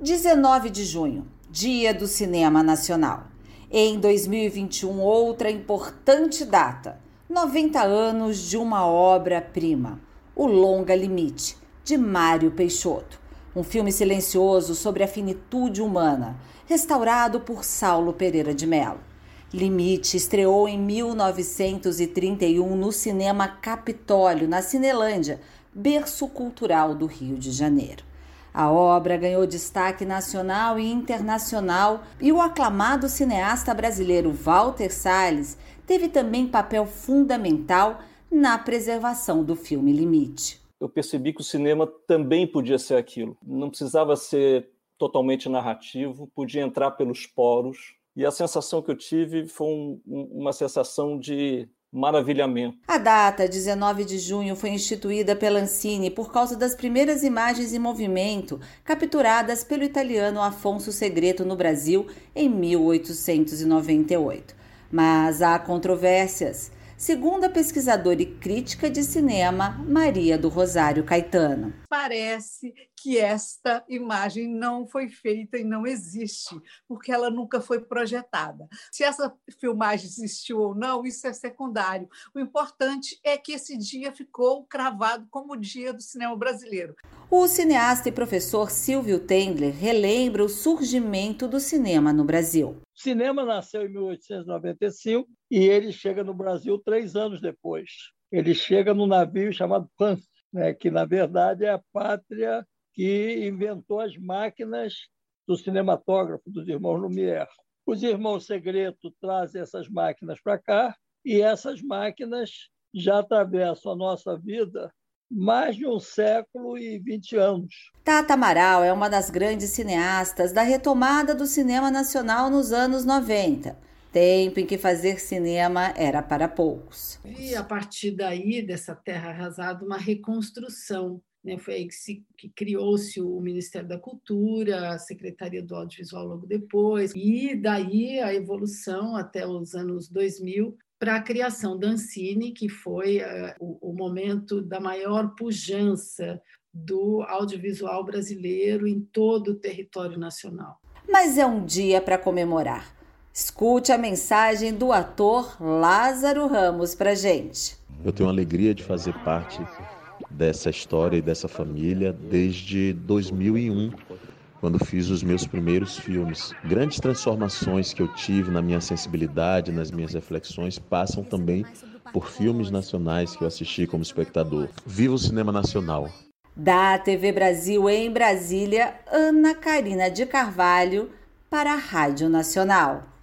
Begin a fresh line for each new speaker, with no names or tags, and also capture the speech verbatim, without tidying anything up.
dezenove de junho, Dia do Cinema Nacional. Em dois mil e vinte e um, outra importante data, noventa anos de uma obra-prima, O Longa Limite, de Mário Peixoto. Um filme silencioso sobre a finitude humana, restaurado por Saulo Pereira de Mello. Limite estreou em mil novecentos e trinta e um no Cinema Capitólio, na Cinelândia, berço cultural do Rio de Janeiro. A obra ganhou destaque nacional e internacional e o aclamado cineasta brasileiro Walter Salles teve também papel fundamental na preservação do filme Limite.
Eu percebi que o cinema também podia ser aquilo. Não precisava ser totalmente narrativo, podia entrar pelos poros. E a sensação que eu tive foi um, uma sensação de maravilhamento.
A data, dezenove de junho, foi instituída pela Ancine por causa das primeiras imagens em movimento capturadas pelo italiano Afonso Segreto no Brasil em mil oitocentos e noventa e oito. Mas há controvérsias, segundo a pesquisadora e crítica de cinema Maria do Rosário Caetano.
Parece que esta imagem não foi feita e não existe, porque ela nunca foi projetada. Se essa filmagem existiu ou não, isso é secundário. O importante é que esse dia ficou cravado como o Dia do Cinema Brasileiro.
O cineasta e professor Silvio Tendler relembra o surgimento do cinema no Brasil.
O cinema nasceu em mil oitocentos e noventa e cinco e ele chega no Brasil três anos depois. Ele chega num navio chamado Pan, né, que, na verdade, é a pátria que inventou as máquinas do cinematógrafo dos irmãos Lumière. Os irmãos Segreto trazem essas máquinas para cá e essas máquinas já atravessam a nossa vida mais de um século e vinte anos.
Tata Amaral é uma das grandes cineastas da retomada do cinema nacional nos anos noventa, tempo em que fazer cinema era para poucos.
E a partir daí, dessa terra arrasada, uma reconstrução. Né? Foi aí que, se, que criou-se o Ministério da Cultura, a Secretaria do Audiovisual logo depois, e daí a evolução até os anos dois mil, para a criação da Ancine, que foi uh, o, o momento da maior pujança do audiovisual brasileiro em todo o território nacional.
Mas é um dia para comemorar. Escute a mensagem do ator Lázaro Ramos para gente.
Eu tenho a alegria de fazer parte dessa história e dessa família desde dois mil e um, quando fiz os meus primeiros filmes. Grandes transformações que eu tive na minha sensibilidade, nas minhas reflexões, passam também por filmes nacionais que eu assisti como espectador. Viva o cinema nacional!
Da T V Brasil em Brasília, Ana Karina de Carvalho para a Rádio Nacional.